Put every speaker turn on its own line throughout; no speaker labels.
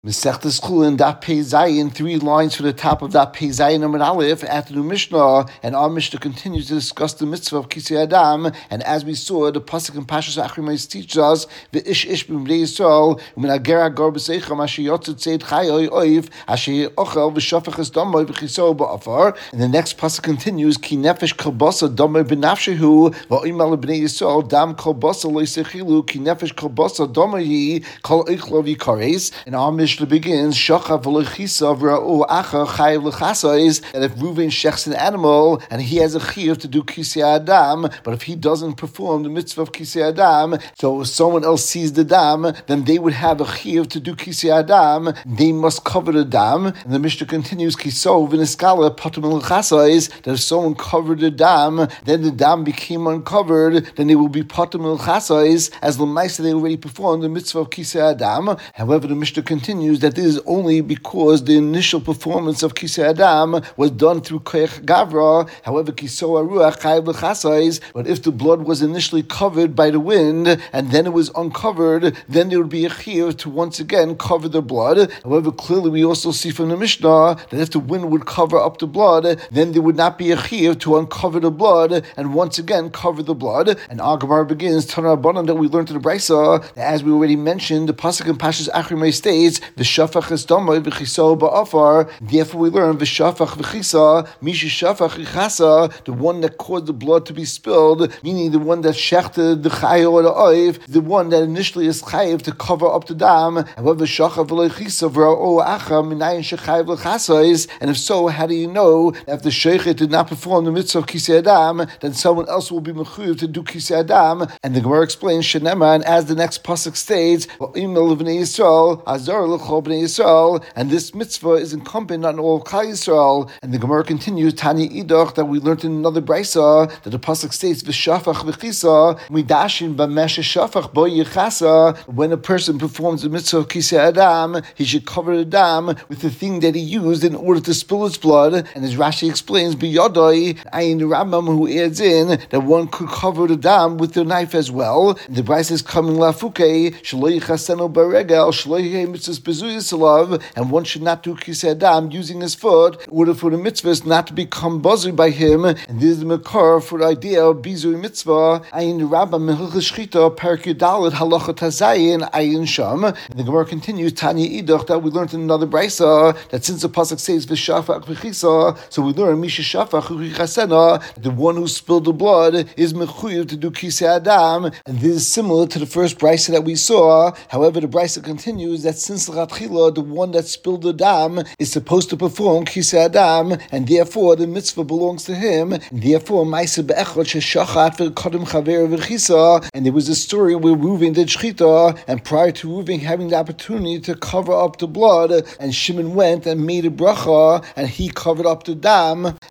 Mesechtes Chulin, Daf Pei Zayin, 3 lines from the top of Daf Pei Zayin Amud Aleph, after the Mishnah, and our Mishnah continues to discuss the mitzvah of Kisei Adam, and as we saw, the Pasuk in Pashas Achrimais teaches us, V'ish ish b'mdei Yisrael, u'min ager agar b'seicham, asher yotzet tzeit chayoi oiv, asher ochel v'shofech es domoi v'chiso ba'afar, and the next Pasuk continues, Ki nefesh kol basa domoi b'nafshehu, v'oimel b'nei Yisrael, dam kol basa lo yisechilu, ki nefesh kol basa domoi yi, kol eichlo v'yikares, and our Mishnah begins Shachav v'lechisa v'ra'u acha chayiv l'chasais, that if Reuven shechs an animal and he has a chiyuv to do kisei adam, but if he doesn't perform the mitzvah of kisei adam, so if someone else sees the dam, then they would have a chiyuv to do kisei adam. They must cover the dam. And the Mishnah continues Kiso v'niskala patum l'chasais, that if someone covered the dam, then the dam became uncovered, then they will be patum l'chasais, as l'maisa they already performed the mitzvah of kisei adam. However, the Mishnah continues that this is only because the initial performance of Kisei Adam was done through Koyach Gavra. However, Kiso Aruach Chayiv L'chasais, but if the blood was initially covered by the wind and then it was uncovered, then there would be a chiyuv to once again cover the blood. However, clearly we also see from the Mishnah that if the wind would cover up the blood, then there would not be a chiyuv to uncover the blood and once again cover the blood. And our Gemara begins Tana Rabbanan that we learned in the Brisa, as we already mentioned, the Pasuk in Pashas Achrimei states V'shafach es domoi v'chiso ba'afar. Therefore, we learn v'shafach v'chisa, misha shafach v'chasa, the one that caused the blood to be spilled, meaning the one that shechted the chayo or the oiv, the one that initially is chayiv to cover up the dam. However, shachav v'lechisa v'ra'o acha minayin shechayiv l'chasa is, and if so, how do you know that if the sheikhet did not perform the mitzvah of kisei adam, then someone else will be mechuyev to do kisei adam? And the Gemara explains shenema, and as the next pasuk states, v'imel v'nei Yisrael azar l'chol b'nei Yisrael, and this mitzvah is incumbent on all of Klal Yisrael. And the Gemara continues Tanya Idach that we learned in another brisa that the pasuk states v'shafach v'chisa midashin b'mesh shafach bo yichasa. When a person performs the mitzvah of kisei adam, he should cover the dam with the thing that he used in order to spill its blood. And as Rashi explains, b'yodai ayin Rambam, who adds in that one could cover the dam with the knife as well. And the brisa is coming lafuke shlo yichasenu baregel shlo yihei mitzvahs bezuyis alav, and one should not do kisei adam using his foot in order for the mitzvahs not to become buzzy by him. And this is the makar for the idea of bizui mitzvah. Ayin Rambam Mechilchas Shchita Perek Yudalet Halacha Tazayin Ayin Sham. And the Gemara continues Tanya Idach that we learned in another brisa that since the pasuk says v'shafach v'chisa, so we learn misha shafach v'chasena, the one who spilled the blood is mechuyev to do kisei adam. And this is similar to the first brisa that we saw. However, the brisa continues that since l'chatchila the one that spilled the dam is supposed to perform kisei adam, and therefore the mitzvah belongs to him. And therefore, ma'aseh be'echad sheshachat v'kodem chaver v'chisa. And there was a story where Reuven did shchita, and prior to Reuven having the opportunity to cover up the blood, and Shimon went and made a bracha, and he covered up the dam. And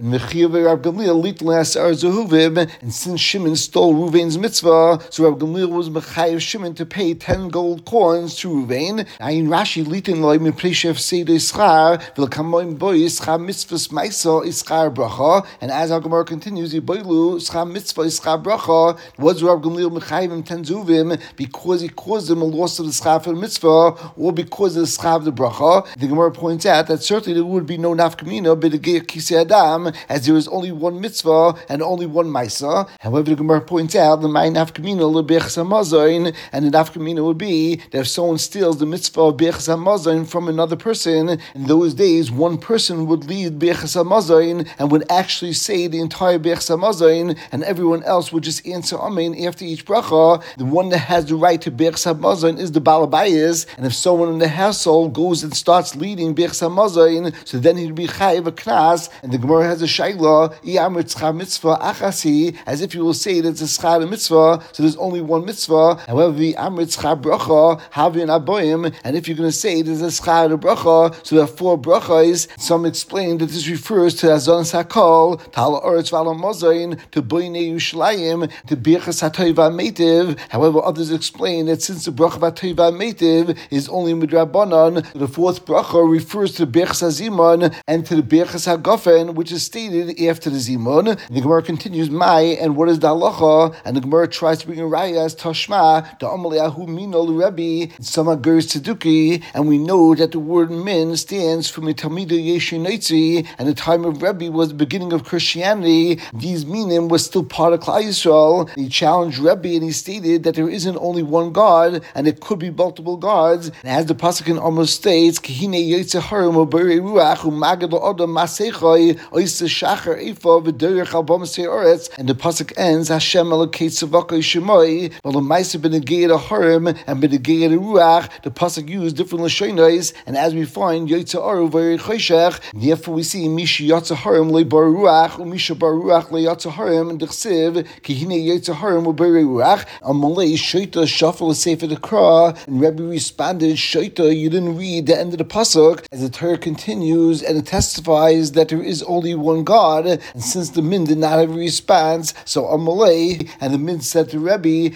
since Shimon stole Reuven's mitzvah, so Rab Gamliel was mechayev Shimon to pay 10 gold coins to Reuven. Ayin Rashi litin loy miprishev seder ischar v'lkamoim boy ischar mitzvahs ma'isa ischar bracha. And as our Gemara continues, yiboilu ischar mitzvah ischar bracha. Was Rab Gamliel mechayev him 10 zuvim because he caused them a loss of the schar for the mitzvah, or because of the schar of the bracha? The Gemara points out that certainly there would be no nafkamina b'degei kisei adam, as there is only one mitzvah and only one ma'isa. However, the Gemara points out the my nafkamina lebechas hamazon, and the nafkamina would be that if someone steals the mitzvah of bechas hamazon from another person, in those days one person would lead bechas hamazon and would actually say the entire bechas hamazon, and everyone else would just answer amen after each bracha. The one that has the right to bechas hamazon is the balabayas, and if someone in the household goes and starts leading bechas hamazon, so then he'd be chayiv a knas. And the Gemara has a shayla iyamr tzchar mitzvah achasi, as if you will say that it's a schar mitzvah, so there's only one mitzvah. However, the amr tzchar bracha havin aboyim, and if you're going to say there's a schar the bracha, so there are 4 brachas. Some explain that this refers to azon sakol, tal oretz v'alam mozayin, to boinei Yerushalayim, to birchas hatoiva meitiv. However, others explain that since the bracha hatoiva meitiv is only midrabanan, the 4th bracha refers to the birchas hazimon and to the birchas hagafen, which is stated after the zimon. The Gemara continues, Mai, and what is the halacha? And the Gemara tries to bring a raya as Tashma, the Amaliyahu Minol Rebbe, Sama Ger Tzeduki, and we know that the word min stands for Mitamida Yeshinaitzi, and the time of Rebbe was the beginning of Christianity. These minim was still part of Klal Yisrael. He challenged Rebbe and he stated that there isn't only one God, and it could be multiple gods. And as the pasuk in Amos states, Kihine Yotze Harim U'Borei Ruach U'Magad L'Adam Masechai Oise Shachar Eifa V'Derech Al B'Masei Oretz. And the pasuk ends, Hashem Elokei Tzavakoi Shemoi V'Lamaisa B'Negei Harim and B'Negei Ruach. The pasuk used different lashonos, and as we find Yotze Aru V'Yei Choshech, therefore we see Mishi Yotze Harim Le Bar Ruach U'Misha Bar Ruach Le Yotze Harim and D'chsiv Kihine Yotze Harim U'Borei Ruach. Amalei Shoita Shafal Sefer Dekra, and Rebbe responded, Shoita, you didn't read the end of the pasuk, as the Torah continues and it testifies that there is only one God. And since the min did not have a response, so Amalei and the min said to Rebbe,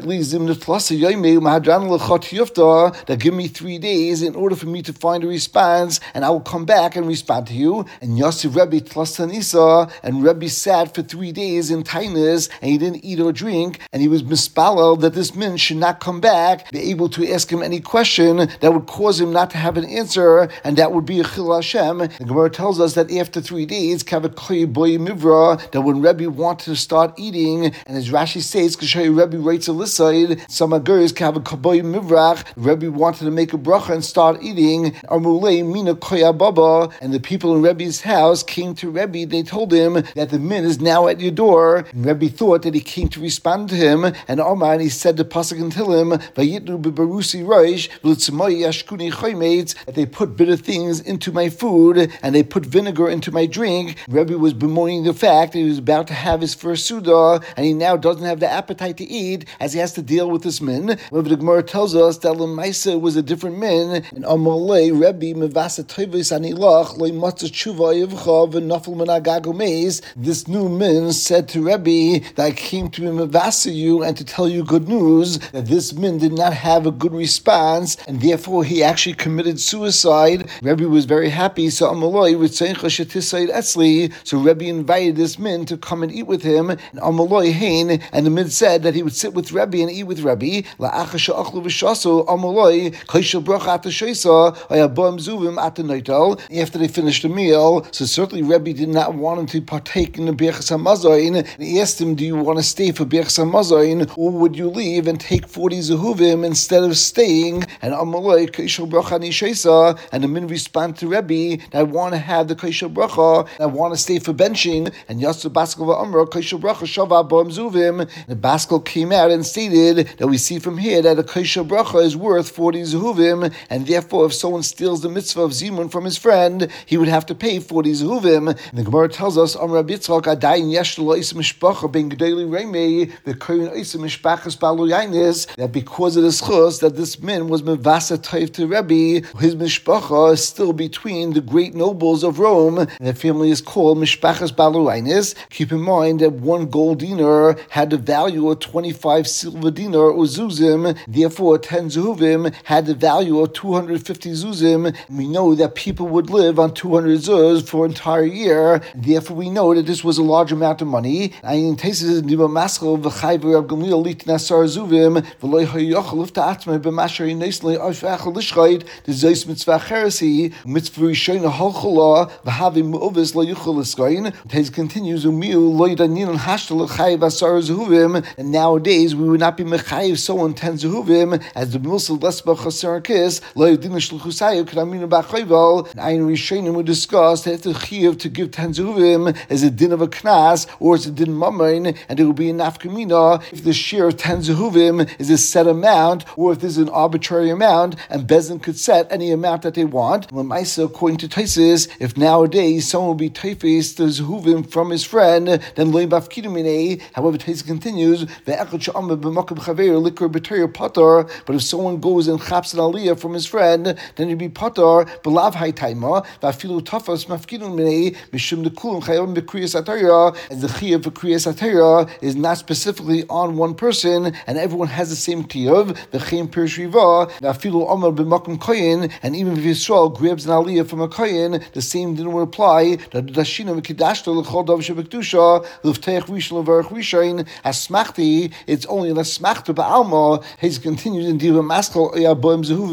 that give me 3 days in order for me to find a response, and I will come back and respond to you. And Yosef Rebbe Tlastanisa, and Rebbe sat for 3 days in tightness, and he didn't eat or drink, and he was mispalel that this min should not come back, be able to ask him any question that would cause him not to have an answer, and that would be a chil Hashem. The Gemara tells us that after 3 days, that when Rebbe wanted to start eating, and as Rashi says, Rebbe writes a liside, some agurs have a kaboy mivrach. Rebbe wanted to make a bracha and start eating. Armulei mina koya baba, and the people in Rebbe's house came to Rebbe. They told him that the min is now at your door. And Rebbe thought that he came to respond to him, and Omar, and he said the pasuk in Tehillim, vayitnu bebarusi roish v'litzmai yashkuni chaymeitz, that they put bitter things into my food and they put vinegar into my drink. Rebbe was bemoaning the fact that he was about to have his first suda, and he now doesn't have the appetite to eat, as he has to deal with this min. However, the Gemara tells us that Lemaisa was a different min, and Amalei Rebbe mevasa toivis anilach loy matzah tshuva yivcha v'nafel menagago meis. This new min said to Rebbe that I came to mevasa you and to tell you good news, that this min did not have a good response, and therefore he actually committed suicide. Rebbe was very happy, so Amalei ritzeincha shetisayid etzli. So Rebbe invited this min to come and eat with him, and Amalei hein, and the min said that he would sit with Rebbe and eat with Rebbe. After they finished the meal, so certainly Rebbe did not want him to partake in the Birchas HaMazayin. He asked him, do you want to stay for Birchas HaMazayin, or would you leave and take 40 Zehuvim instead of staying? And Amalei Kaishal Bracha Nishesa, and the min responded to Rebbe, I want to have the Kaishal Bracha, I want to stay for benching. And Yasser Baskel Amra Kaishal Bracha Shava Bom Zuvim. The Baskel came out and stated that we see from here that a Kaishal Bracha is worth 40 Zehuvim, and therefore if someone steals the mitzvah of Zimun from his friend, he would have to pay 40 Zehuvim. And the Gemara tells us, Amra Bitzchak Adayin Yesh Lo Isa Mishpacha Ben Gedeli Reimei the Kohen Isa Mishpachas Balu Yainis, that because of the schus that this man was mevasa toiv to Rebbe, his mishpacha is still between the great nobles of Rome, and the family is called Mishpachas Balu Yainis. Keep in mind that one gold dinar had the value of 25 silver dinar or zuzim, therefore 10 zehuvim had the value of 250 zuzim. And we know that people would live on 200 zuz for an entire year, therefore we know that this was a large amount of money. And in continues, and nowadays we would not be mechayiv someone 10 zehuvim, as the Milsel Lesba Chaser Kis, and Ayin Rishonim would discuss that the chiyuv to give 10 zehuvim is a din of a knas, or it's a din mamain, and it will be an nafkamina if the share of 10 zehuvim is a set amount, or if there's an arbitrary amount, and Bezin could set any amount that they want. Lemaisa, according to Taisis, if nowadays someone will be taifis the zehuvim from his friend, then loy bafkidumine. However, Taisis continues, but if someone goes and chaps an aliyah from his friend, then he'd be patar, belav haytaima, vafilu tafas mafkidumine, mishum dekulum chayom bekriyas atayra, as the chiyuv for kriyas atayra is not specifically on one person, and everyone has the same chiyuv, v'chein pirish riva, vafilu amar b'makom koyin, and even if Yisrael grabs an aliyah from a koyin, the same didn't apply. That dashina v'kidashto l'chol dav shebekdusha l'vteich rishon l'varach rishain asmachti. It's only an asmachta ba'alma. He continues in diva maskal yaboim zehuv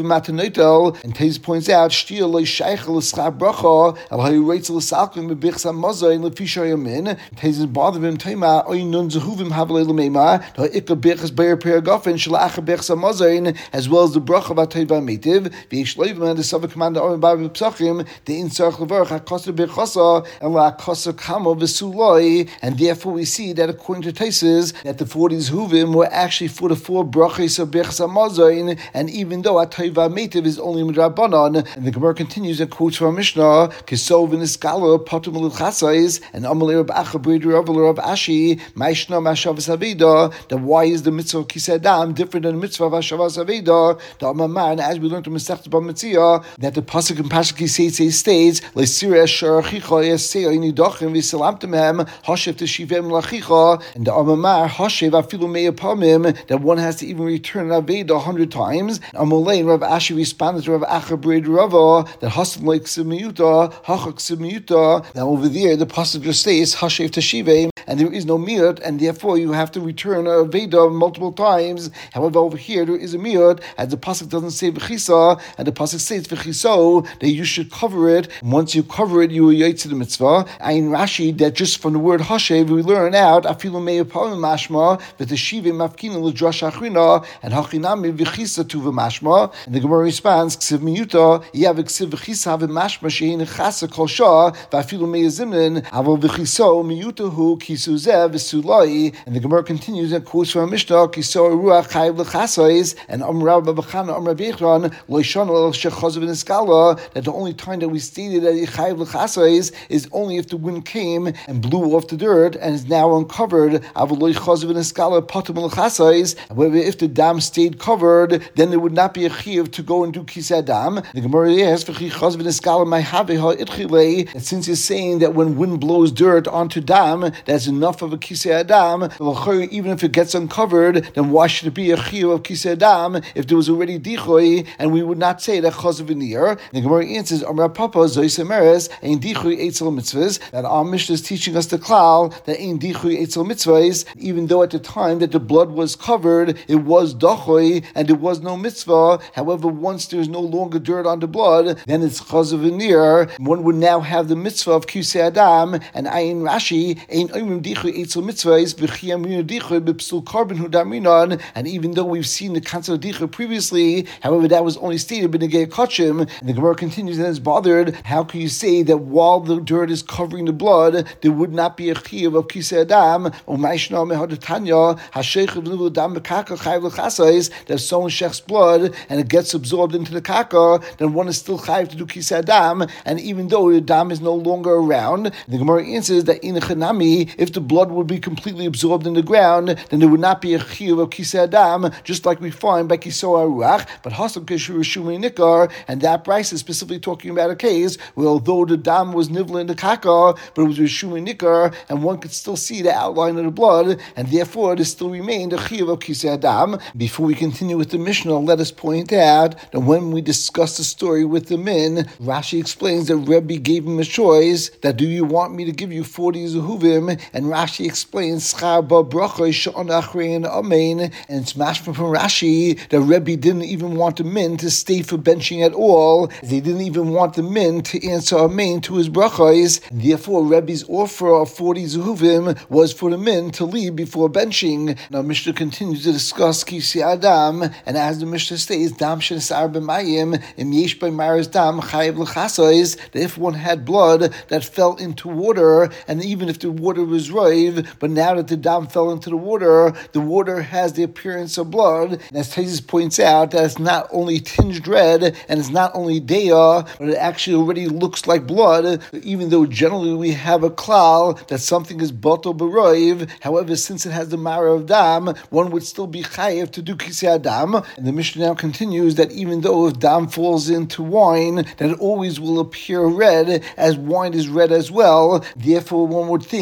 matanotel. And Tez points out, Shtia loy sheichel l'schar bracha, al hayu reitzel l'salkim bebichsa mazoin l'fisha yamin. Tez is bothered him tema oy nun zehuvim havle l'meima, da ikka bichas beir perigofen shalach bichsa mazoin, as well as the bracha vatay v'amitiv. V'yish loyvim, the Savah commander Oren Babi Psachim, the insarch levarach hakasa bichasa and la hakasa kamo v'suloi, and therefore we see that according to Taisus, that the 40 zehuvim were actually for the 4 brachas of bichsa mazoin, and even though atay v'amitiv is only midrabanan, and the Gemara continues and quotes from Mishnah, Kisov in Iskala, Patum Luchasais, and Amalei Rab Acha Breeder Rab Ashi, Maishna Mashavas Aveda, that why is the mitzvah of Kisadam different than the mitzvah of Hashavas Aveda? The Amamar, and as we learned from Masechet Bamitzia, that the Pasuk in Pasuk Kisei states, Le'sira Asher Achicha Yasei Nidachim V'Salamtem Hashev Teshivem Lachicha, and the Amamar Hashev Afilu Meya Pamim, that one has to even return an Aveda 100 times. Amalei Rab Ashi responded to Rab Acha Breeder Rava, that Hasan like Simiyuta, Hachak Simiyuta. Now over there, the pasuk just says Hashev Teshivim, and there is no miyut, and therefore you have to return a Veda multiple times. However, over here there is a miyut, as the pasuk doesn't say v'chisa, and the pasuk says v'chiso, that you should cover it. And once you cover it, you will yotze the mitzvah. And in Rashi, that just from the word Hashev, we learn out afilu me'apalim mashma that the shivim mafkina l'drash achrina and hachinami v'chisa tu v'mashma. And the Gemara responds ksiv miyuta yav ksiv v'chisa v'mashma shein chasa kol shah v'afilu me'azimnin avol v'chiso miyutahu kisu zev v'sulai. And the Gemara continues and quotes from Mishnah kiso ruach chayv l'chasais and Amrav Babachana Amrav Yechron loishon el shechazav v'niskala, that the only time that we stated that chayv l'chasais is only if the wind came and blew off the dirt and is now uncovered. Avol loichazav v'niskala patum l'chasais. However, if the dam stayed covered, then there would not be a chiyuv to go and do kisei dam. The Gemara asks v'chichazav v'niskala may have that since you're saying that when wind blows dirt onto dam, that's enough of a kisei adam, even if it gets uncovered, then why should it be a chiyuv of kisei adam if there was already dichoy, and we would not say that chazav v'nir? The Gemara answers, Amar Papa zois emeres ein dichoy eitzel mitzvahs, that our Mishnah is teaching us the klal that ein dichoy eitzel mitzvahs, even though at the time that the blood was covered, it was dachoy and there was no mitzvah. However, once there is no longer dirt on the blood, then it's chazav v'nir. One would now have the mitzvah of kisei adam, and ayin Rashi ein oimim dichoy eitzel mitzvahs v'chiyam dichoy b'psul carbon hu daminon. And even though we've seen the concept of dichoy previously, however, that was only stated b'negei kachim. And the Gemara continues and is bothered. How can you say that while the dirt is covering the blood, there would not be a chiyuv of kisei adam? U'ma'ishna mehadatanya hasheichav nivu dam b'kaka chayv l'chasais, that if someone shechs blood and it gets absorbed into the kaka, then one is still chayv to do kisei adam. And even though the dam is no longer around, the Gemara answers that in a chanami, if the blood would be completely absorbed in the ground, then there would not be a chiyuv of kisei adam, just like we find by kiso aruach. But hasam keshur shumei nikar, and that price is specifically talking about a case where although the dam was nivla in the kaka, but it was shumei nikar, and one could still see the outline of the blood, and therefore there still remained a chiyuv of kisei adam. Before we continue with the Mishnah, let us point out that when we discuss the story with the min, Rashi explains that Rebbe gave him a choice, that do you want me to give you 40 zehuvim? And Rashi explains schar ba bracha she'on achrein amein, and it's mashma from Rashi that Rebbe didn't even want the min to stay for benching at all. They didn't even want the min to answer amein to his brachos. Therefore, Rebbe's offer of 40 zehuvim was for the min to leave before benching. Now Mishnah continues to discuss kisei adam, and as the Mishnah says, dam shenisar b'mayim im yesh b'maris dam chayv l'chasais, that if one had blood that fell into water, and even if the water was roiv, but now that the dam fell into the water has the appearance of blood. And as Taisus points out, that it's not only tinged red, and it's not only deya, but it actually already looks like blood, even though generally we have a klal that something is batel b'roiv. However, since it has the mara of dam, one would still be chayiv to do kisei adam. And the Mishnah now continues that even though if dam falls into wine, that it always will appear red, as wine is red as well. Therefore, one would think that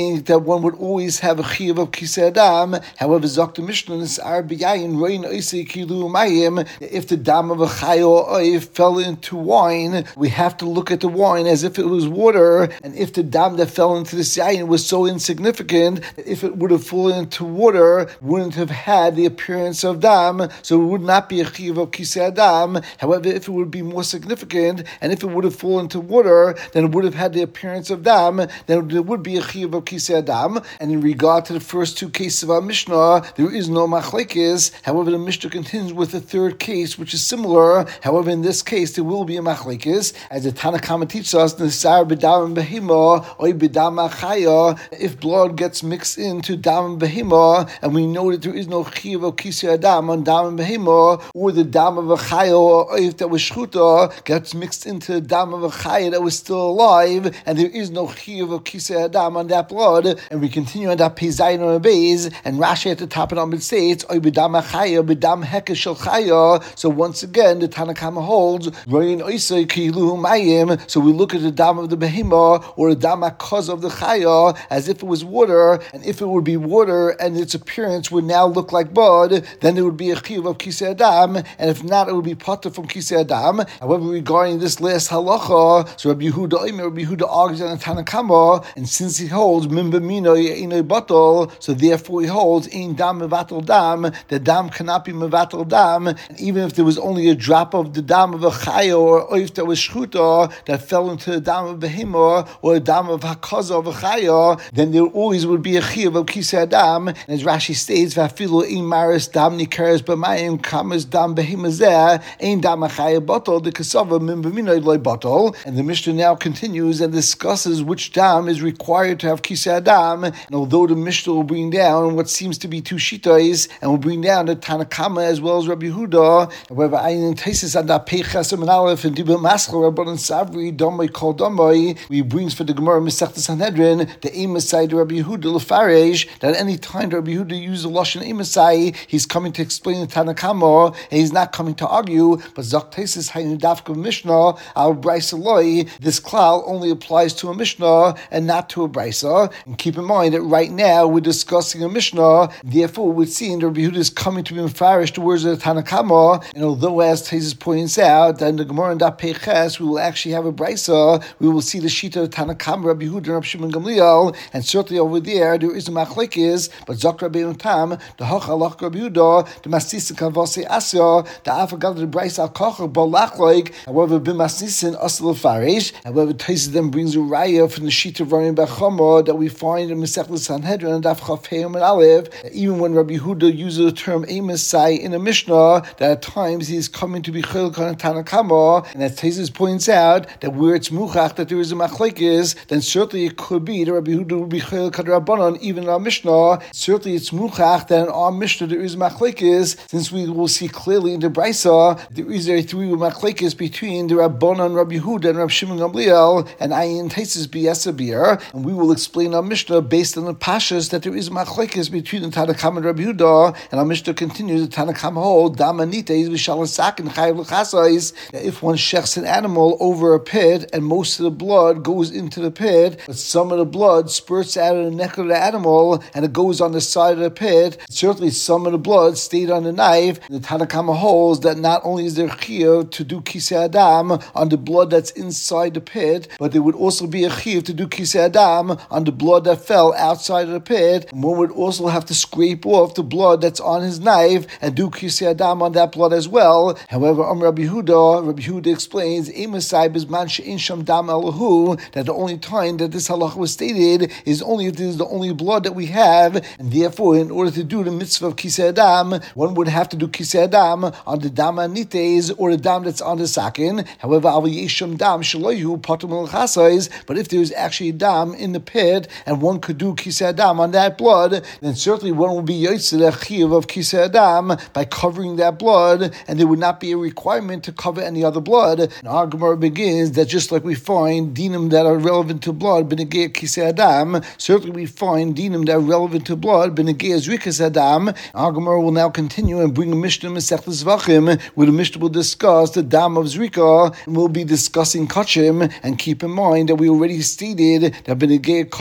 one would always have a chiyuv of kisei adam. However, Zok the Mishnah Nisar b'yayin roin oisei kilu mayim. If the dam of a chay or oif fell into wine, we have to look at the wine as if it was water. And if the dam that fell into this yayin was so insignificant, if it would have fallen into water, wouldn't have had the appearance of dam, so it would not be a chiyuv of kisei adam. However, if it would be more significant, and if it would have fallen into water, then it would have had the appearance of dam, then there would be a chiyuv of kisei adam. And in regard to the first two cases of our Mishnah, there is no machlekes. However, the Mishnah continues with the third case, which is similar. However, in this case, there will be a machlekes, as the Tanna Kama teaches us, Nisar b'dam behima oy b'dam achaya. If blood gets mixed into dam behima, and we know that there is no chiyuv of kisei adam on dam behima, or the dam of a chaya or oif that was shchuta gets mixed into the dam of a chaya that was still alive, and there is no chiyuv of kisei adam on that blood. And we continue on that Peizayin or Beis, and Rashi at the top of the Amud states, oy b'dam achaya b'dam hekesh shel chaya. So once again, the Tanna Kama holds, roin oisei kilu mayim. So we look at the dam of the behima or the dam hakaz of the chaya as if it was water, and if it would be water and its appearance would now look like blood, then it would be a chiyuv of kisei adam, and if not, it would be potter from kisei adam. However, regarding this last halacha, so Rabbi Yehuda argues on the Tanna Kama, and since he holds min b'mino ye'inoi batal, so therefore he holds in dam mevatel dam, the dam cannot be mevatel dam, and even if there was only a drop of the dam of a chaya or oif that was shchuta that fell into the dam of behima or the dam of hakaza of a chaya, then there always would be a chiyuv of kisei adam. And as Rashi states, v'afilu in maris dam nikeres b'mayim kamas dam behima zeh ein dam achaya batal the kasava min b'minoi loy batal. And the Mishnah now continues and discusses which dam is required to have kisei adam. And although the Mishnah will bring down what seems to be two shitais, and will bring down the Tanna Kama as well as Rabbi Yehuda, however, Ayin Taisis and that Peichas and Aleph and Dibur Maschel Rabbanan Savri Domoi Kol Domoi, he brings for the Gemara Masechta Sanhedrin the Emasai to Rabbi Yehuda Lefaresh, that any time Rabbi Yehuda uses the lashon Emasai, he's coming to explain the Tanna Kama, and he's not coming to argue. But Zok Taisis Hayin Dafka Mishnah Al Brisa Loi, this klal only applies to a Mishnah and not to a Brisa. And keep in mind that right now we're discussing a Mishnah, therefore we're seeing that Rabbi Yehuda is coming to be mefarish the words of the Tanna Kama. And although, as Taisus points out, that in the Gemara and Daf Peiches we will actually have a Brisa, we will see the Shita of Tanna Kama, Rabbi Yehuda, and Rabbi Shimon Gamliel, and certainly over there is a machlekes. But Zok Rabbeinu Tam, the Hachalach Rabbi Yehuda, the Masnisin Kavase Asya, the Afagad the Brisa Al Kocher Balachloik. However, B'Masnisin Asal Farish. However, Taisus then brings a raya from the Shita of Rami Bachama that we find in Masechta Sanhedrin and Daf Chafei and Aleph. Even when Rabbi Yehuda uses the term Emasai in a Mishnah, that at times he is coming to be Chiluk on Tanna Kama, and as Taisus points out that where it's muchach that there is a machlekes, then certainly it could be that Rabbi Yehuda will be Chiluk on Rabbanon even in our Mishnah. Certainly it's muchach that in our Mishnah there is machlekes, since we will see clearly in the Brisa there is a three machlekes between the Rabbanon, Rabbi Yehuda, and Rabbi Shimon Gamliel, and Ayin Taisus b'Yesabir, and we will explain our Mishnah based on the pashas that there is machlekes between the Tanna Kama and Rabbi Yehuda. And our Mishnah continues, the Tanna Kama hold damanita is v'shalasak and chayav l'chasais, that if one shechs an animal over a pit and most of the blood goes into the pit, but some of the blood spurts out of the neck of the animal and it goes on the side of the pit, certainly some of the blood stayed on the knife. The Tanna Kama holds that not only is there chiyuv to do kisei adam on the blood that's inside the pit, but there would also be a chiyuv to do kisei adam on the blood that fell outside of the pit. And one would also have to scrape off the blood that's on his knife and do kisei adam on that blood as well. However, Rabbi Yehuda explains Emasai bizman she'in sham dam elahu, that the only time that this halacha was stated is only if this is the only blood that we have, and therefore in order to do the mitzvah of kisei adam, one would have to do kisei adam on the dam anites or the dam that's on the sakin. However, al yesham dam shaloyu patum l'chasais, but if there's actually a dam in the pit and one could do kisei adam on that blood, then certainly one will be yotzei the chiyuv of kisei adam by covering that blood, and there would not be a requirement to cover any other blood. And our Gemara begins that just like we find dinim that are relevant to blood b'negei kisei adam, certainly we find dinim that are relevant to blood b'negei zrikas adam. Our Gemara will now continue and bring a Mishnah Masechta Zvachim, where the Mishnah will discuss the dam of zrika, and we'll be discussing kachim. And keep in mind that we already stated that b'negei kachim there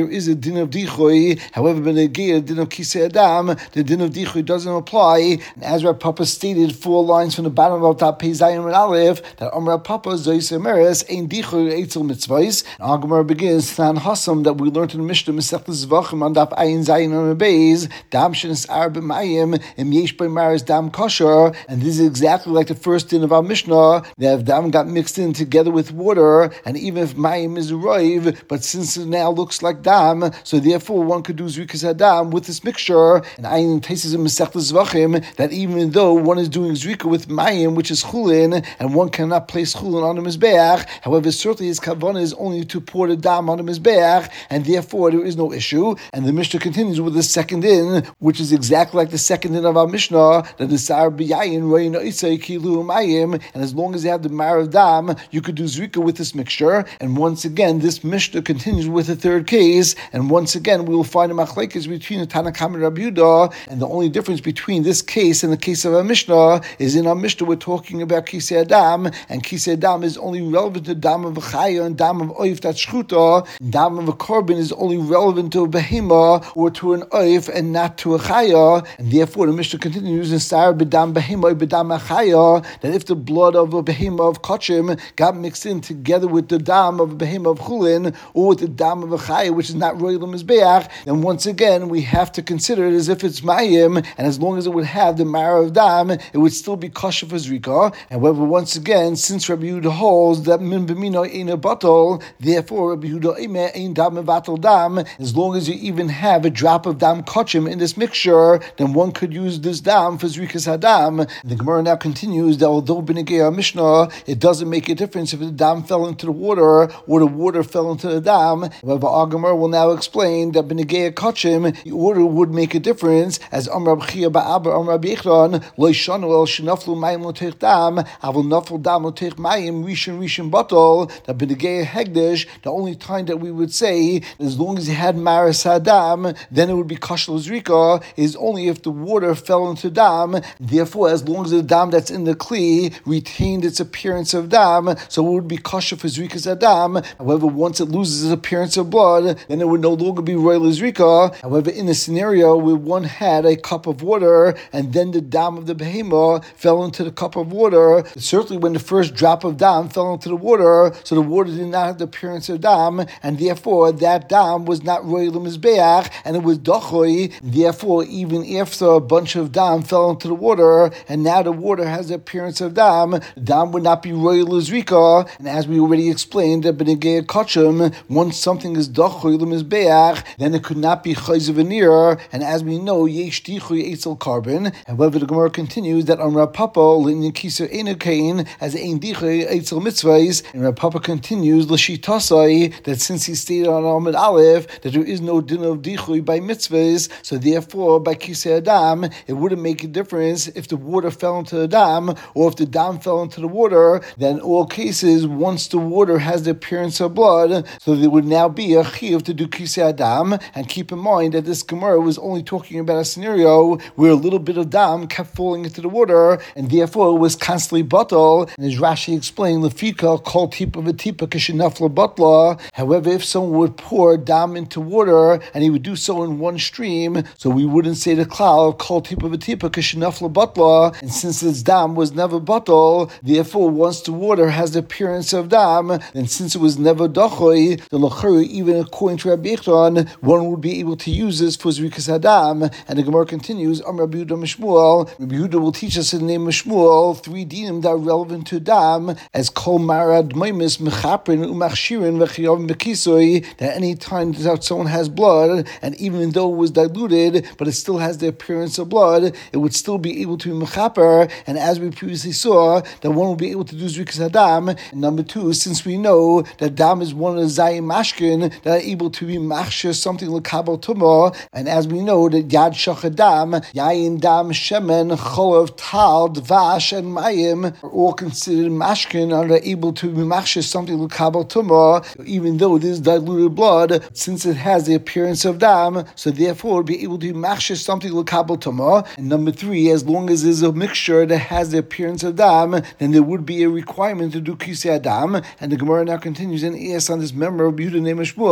there is a din of dichui. However, b'negei din of kisei adam, the din of dichui doesn't apply. And as Rav Papa stated 4 lines from the bottom of that Pei Zayin and Aleph, that Rav Papa zois emeres ein dichui eitzel mitzvahs. And our Gemara begins Tan Hasam that we learned in the Mishnah Masechtas Zvachim on Daf Ayin Zayin and Beis dam shenis ar b'mayim im yesh b'maris dam kosher. And this is exactly like the first din of our Mishnah, that if dam got mixed in together with water, and even if mayim is roiv, but since it now looks like dam, so therefore one could do zrikas hadam with this mixture. And Ayin Taisis in Masechtas Zvachim that even though one is doing zrika with mayim, which is chulin, and one cannot place chulin on the mizbeach, however, certainly his kavanah is only to pour the dam on the mizbeach, and therefore there is no issue. And the Mishnah continues with the second din, which is exactly like the second din of our Mishnah, that the sar b'yayin roin isay kilu mayim, and as long as you have the mar of dam, you could do zrika with this mixture. And once again, this Mishnah continues with the third case, and once again we will find a machlekes between the Tanna Kamma and Rabbi Yehuda, and the only difference between this case and the case of our Mishnah is in our Mishnah we're talking about kisei adam, and kisei adam is only relevant to dam of a chaya and dam of oif, that's shchuta. Dam of a korban is only relevant to a behema or to an oif and not to a chaya, and therefore the Mishnah continues in sar b'dam behema b'dam chaya, that if the blood of a behema of kochim got mixed in together with the dam of a behema of chulin or with the dam of a chaya, which is not royal mizbeach, then once again we have to consider it as if it's mayim, and as long as it would have the marrow of dam, it would still be kosher for zrika. However, once again, since Rabbi Yehuda holds that min b'mino ein a batal, therefore Rabbi Yehuda ime ein dam mevatel dam, as long as you even have a drop of dam kochim in this mixture, then one could use this dam for zrikas hadam. The Gemara now continues that although b'negei Mishnah, it doesn't make a difference if the dam fell into the water or the water fell into the dam. However, our Gemara will now explain that b'negei kochim, the order would make a difference, as Amar B'chia Ba'aba Amar B'echron lo yishanu el shenaflu mayim lo teich dam avol naflu dam lo teich mayim rishon batal. That b'negei hegdish, the only time that we would say as long as you had maris hadam, then it would be kosher zrika, is only if the water fell into dam. Therefore, as long as the dam that's in the kli retained its appearance of dam, so it would be kosher for zrikas hadam. However, once it loses its appearance of blood, then it would no longer be royal zrika. However, in a scenario where one had a cup of water and then the dam of the behema fell into the cup of water, certainly when the first drop of dam fell into the water, so the water did not have the appearance of dam, and therefore that dam was not royal mizbeach, and it was dochoi. Therefore, even after a bunch of dam fell into the water, and now the water has the appearance of dam, the dam would not be royal zrika. And as we already explained, that b'negei kochim, once something is dochoi mizbeach, then it could not be chayz veneer. And as we know, yesh dichui eitzel carbon. However, the Gemara continues that on Rav Papa l'inyan kiser enukain as ein dichui eitzel mitzvahs, and Rav Papa continues l'shitasai that since he stated on Amud Aleph that there is no din of dichui by mitzvahs, so therefore by kisei adam it wouldn't make a difference if the water fell into the dam or if the dam fell into the water. Then in all cases, once the water has the appearance of blood, so there would now be a chiyuv to do kisei adam. And keep in mind that this Gemara was only talking about a scenario where a little bit of dam kept falling into the water, and therefore it was constantly batal. And as Rashi explained, lefika kol tipa v'tipa kishenafla batla. However, if someone would pour dam into water and he would do so in one stream, so we wouldn't say the klal kol tipa v'tipa kishenafla batla. And since this dam was never batal, therefore once the water has the appearance of dam, then since it was never dachoi, the lachuru, even according to Rabbi Yechron, one would be able to use this for zrikas hadam. And the Gemara continues, Rabbi Yehuda Mishmuel, Rabbi Yehuda will teach us in the name of Shmuel 3 dinim that are relevant to dam, as kol marad maimis mechaprin umachshirin v'chiyavim b'kisoi, that any time that someone has blood, and even though it was diluted, but it still has the appearance of blood, it would still be able to be mechaper. And as we previously saw, that one will be able to do zrikas hadam. And number 2, since we know that dam is one of the zayim mashkin that are able to be machshir something like kabel tumah, and as we know that yad shachadam, yayin dam, shemen, cholav, tal, dvash, and mayim are all considered mashkin, and are able to be machshir something like kabel tumah, even though it is diluted blood, since it has the appearance of dam, so therefore be able to be machshir something like kabel tumah. And number 3, as long as there's a mixture that has the appearance of dam, then there would be a requirement to do kisei adam. And the Gemara now continues and asks on this member of Yehuda named Shmuel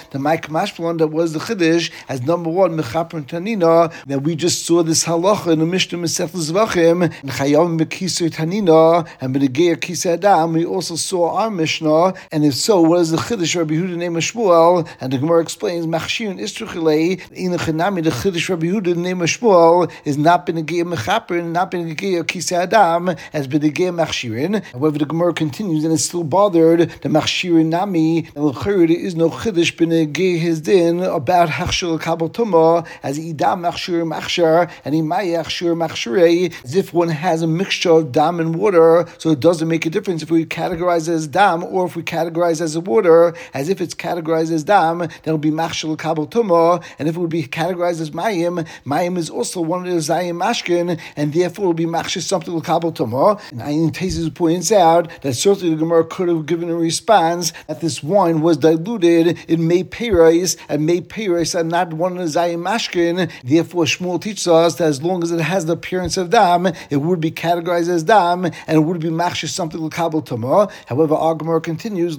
the Mike Mashpalon that was the Chiddush as number one, Mechaper Tanina, that we just saw this halacha in the Mishnah Masechet Zvachim, and Chayavim B'Kisei Tanina, and B'Negei Kisei Adam, we also saw our Mishnah, and if so, what is the Chiddush Rabbi Yehuda name of Shmuel? And the Gemara explains, Machshirin Istruchilei, in the Chanami, the Chiddush Rabbi Yehuda name of Shmuel is not B'Negei Mechaper, and not B'Negei Kisei Adam, as B'Negei Machshirin. However, the Gemara continues, and it's still bothered, the Machshirin Nami, and there is no Chiddush B'Negei his din about Hachshel Kabel Tumah, as Idam Machshir Machshar, and Imaya Machshir Machshirei, as if one has a mixture of dam and water, so it doesn't make a difference if we categorize it as dam or if we categorize it as a water. As if it's categorized as dam, then it'll be Machshel Kabel Tumah, and if it would be categorized as Mayim, Mayim is also one of the Zayim Mashkin, and therefore it will be Machshir something Kabel Tumah. And Ayin Tezis points out that certainly the Gemara could have given a response that this wine was diluted in Mei Peiros, and Mei Peiros are not one of the Zayim Mashkin. Therefore, Shmuel teaches us that as long as it has the appearance of dam, it would be categorized as dam, and it would be machshir something l'kabel tumah. However, our Gemara continues,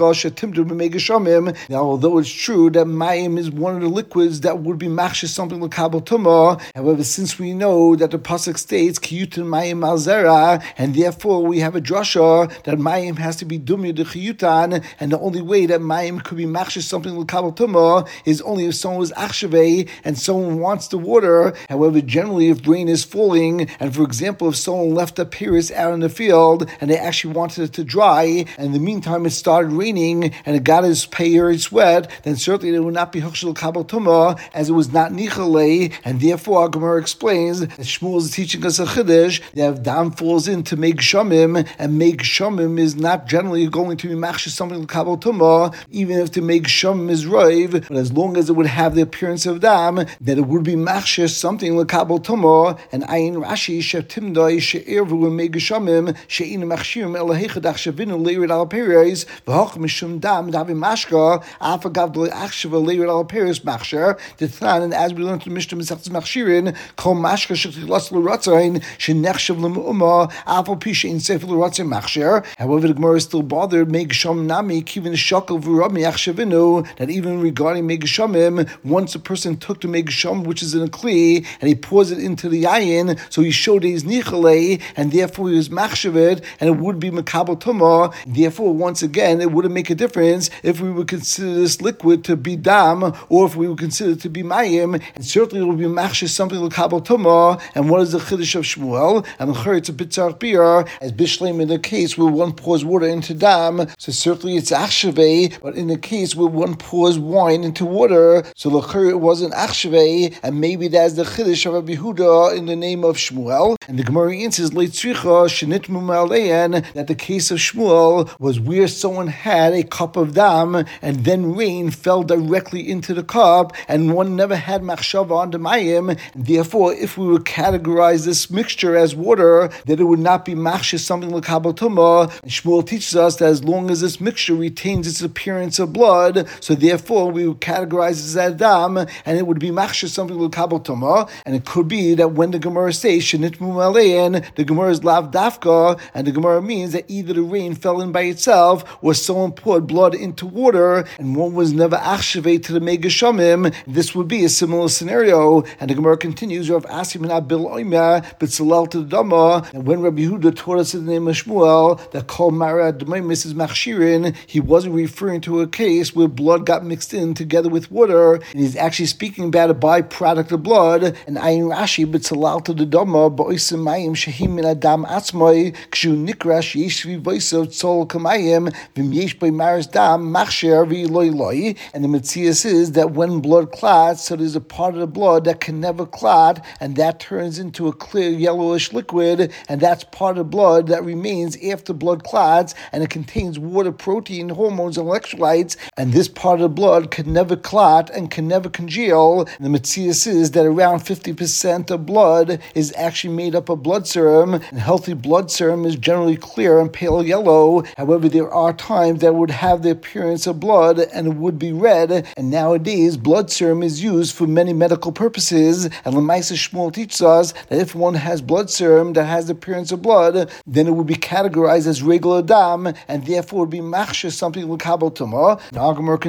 now, although it's true that mayim is one of the liquids that would be machshir something l'kabel tumah, however, since we know that the pasuk states kiyutin mayim al zera, and therefore we have a drasha that mayim has to be dumya de chiyutan, and the only way that mayim could be machshir something l'kabel tumah is only if someone was achshavei and someone wants the water. However, generally, if rain is falling, and for example, if someone left a Peiros out in the field and they actually wanted it to dry, and in the meantime it started raining and it got his Peiros wet, then certainly it would not be Hachshel Kabel Tumah, as it was not Nichalei, and therefore our Gemara explains that Shmuel is teaching us a Chiddush that if dam falls in to make Shamim, and make Shamim is not generally going to be Machshir something Kabel Tumah, even if to make Shamim is Raiv, but as long as it would have the appearance of dam, that it would be Machshir something Kabel Tumah. And Ayin Rashi Shetimdai She'ervu Megashamim She'in Machshirim Elahechadach Shavinu Leirid Al Peiros V'Hoch Mishum Dam Davi Mashka Afagav Dli Achshava Leirid Al Peiros Machshir Tithan. And as we learned in Mishnah Masechet Machshirin, Kol Mashka Shechtilas L'Ratzayin Shenechshav L'Mu'uma Afal Pisha in Sefer L'Ratzayin Machshir. However, the Gemara is still bothered Megasham Nami Kivin Shakel V'Rami Achshavinu, that even regarding Megashamim, once a person took the Megasham which is in a kli and he pours it into the yayin, so he showed his nichalei, and therefore he was machshaved, and it would be makabel tumah. Therefore, once again, it wouldn't make a difference if we would consider this liquid to be dam or if we would consider it to be mayim, and certainly it would be machshav something makabel tumah. And what is the chiddush of Shmuel? And it's a bit tzarpir, as bishleim in the case where one pours water into dam, so certainly it's achshavei, but in the case where one pours wine into water, so it wasn't achshavei, and maybe that's the chiddush of Rabbi Yehuda in the name of Shmuel. And the Gemara answers leitzricha shenitmu ma'alein, that the case of Shmuel was where someone had a cup of dam and then rain fell directly into the cup, and one never had machshava on the mayim. Therefore, if we would categorize this mixture as water, that it would not be machshir something like kabel tumah. And Shmuel teaches us that as long as this mixture retains its appearance of blood, so therefore we would categorize it as dam, and it would be machshir something like kabel tumah. And it could be that when the Gemara says shenitmu malein, the Gemara is lav dafka, and the Gemara means that either the rain fell in by itself or someone poured blood into water, and one was never achshavei to the megashamim. This would be a similar scenario. And the Gemara continues, Rav Asim and Bil Oima, but Salal to the Dama. And when Rabbi Yehuda taught us in the name of Shmuel that Kol Mara Dmaimis is Machshirin, he wasn't referring to a case where blood got mixed in together with water, and he's actually speaking about a byproduct of blood. And Ayin Rashi, but Salal to the Dama, Ba'osim Mayim Shehim Min Adam Atzmai, Kshu Nikra Sheish V'Voisav Tzol Kamayim V'Yesh By Maris Dam Machsher V'Loi Loi. And the Metzias is that when blood clots, so there's a part of the blood that can never clot, and that turns into a clear yellowish liquid, and that's part of blood that remains after blood clots, and it contains water, protein, hormones, and electrolytes, and this part of the blood can never clot and can never congeal. And the Metzias is that around 50% of blood is actually made up of blood serum, and healthy blood serum is generally clear and pale yellow. However, there are times that would have the appearance of blood and it would be red, and nowadays blood serum is used for many medical purposes. And Lamaisa Shmuel teaches us that if one has blood serum that has the appearance of blood, then it would be categorized as regular dam, and therefore would be machshir something like kabel tumah. Now Gemara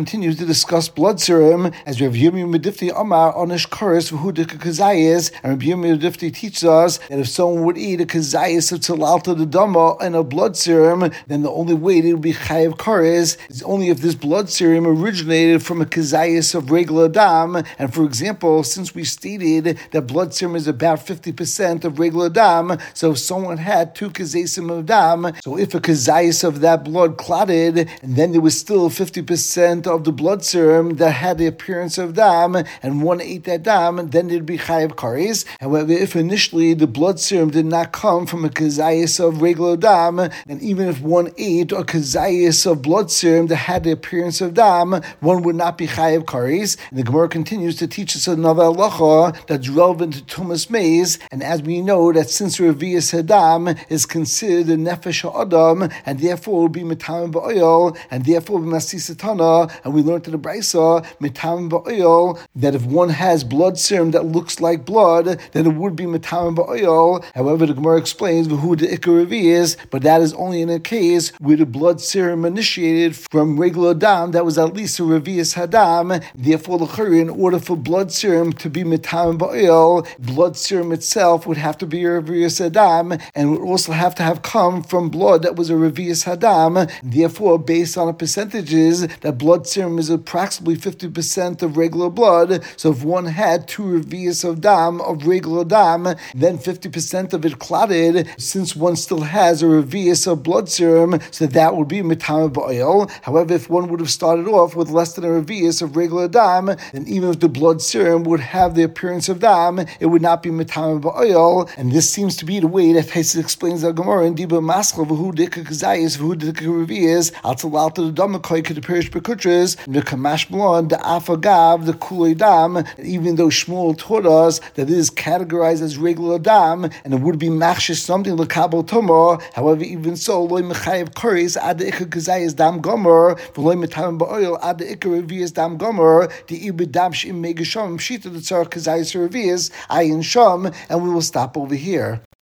continues to discuss blood serum as Rav Yirmiyah Medifti Amar Onish Koris V'Hudika Kazayis, and Rav Yirmiyah Medifti teaches us that if someone would eat a Kazayis of Tzalalta the Dama and a blood serum, then the only way it would be Chayav Koris is only if this blood serum originated from a Kazayis of Regla Adam. And for example, since we stated that blood serum is about 50% of Regla Adam, so if someone had 2 Kazayisim of Dam, so if a Kazayis of that blood clotted, and then there was still 50% of the blood serum that had the appearance of Dam, and one ate that Dam, then it'd be Chayav Kares. However, if initially the blood serum did not come from a Kazayis of Regla Dam, and even if one ate a Kazayis of blood serum that had the appearance of Dam, one would not be Chayav Kares. And the Gemara continues to teach us another halacha that's relevant to Tumas Meis, and as we know that since Revius Hadam is considered a Nefesh Ha'adam, and therefore will be Mitam Ba'oil, and therefore be Masisatana, and we learned in the Brisa, Mitam Ba'oil, that if one has blood serum that looks like blood, then it would be Mitam Ba'oil. However, the Gemara explains who the Ikar Revius, but that is only in a case where the blood serum initiated from regular Dam that was at least a Revius Hadam. Therefore, in order for blood serum to be Mitam Ba'oil, blood serum itself would have to be a Revius Hadam, and would also have to have come from blood that was a Revius Hadam. Therefore, based on the percentages, that blood serum is approximately 50% of regular blood. So if one had 2 Revius of Dam, of regular Dam, then 50% of it clotted, since one still has a Revius of blood serum, so that would be Mitam Ba'oil. However, if one would have started off with less than a Revius of regular Dam, then even if the blood serum would have the appearance of Dam, it would not be Mitam Ba'oil. And this seems to be the way that Hesed explains the Gemara in Diba Maskal, V'hu Dika Kazayis, V'hu Dika Revius, Al Talalta the Damakoy could appear Bekutras, the Kamash Blon, the Afagav, the Kulei Dam, even though Shmuel taught us that it is categorized as regular Dam, and it would be Machshish something L'Kabel Tomo. However, even so, Loi Mechayev Koris, Ad the Ikar Kazayis Dam Gomer, V'loi Mitam Ba'oil, Ad the Ikar Revius Dam Gomer, the Ibid Dam Shim Megasham, Shita the Tzar Kazayis Revius, Ayin Sham, and we will stop over here.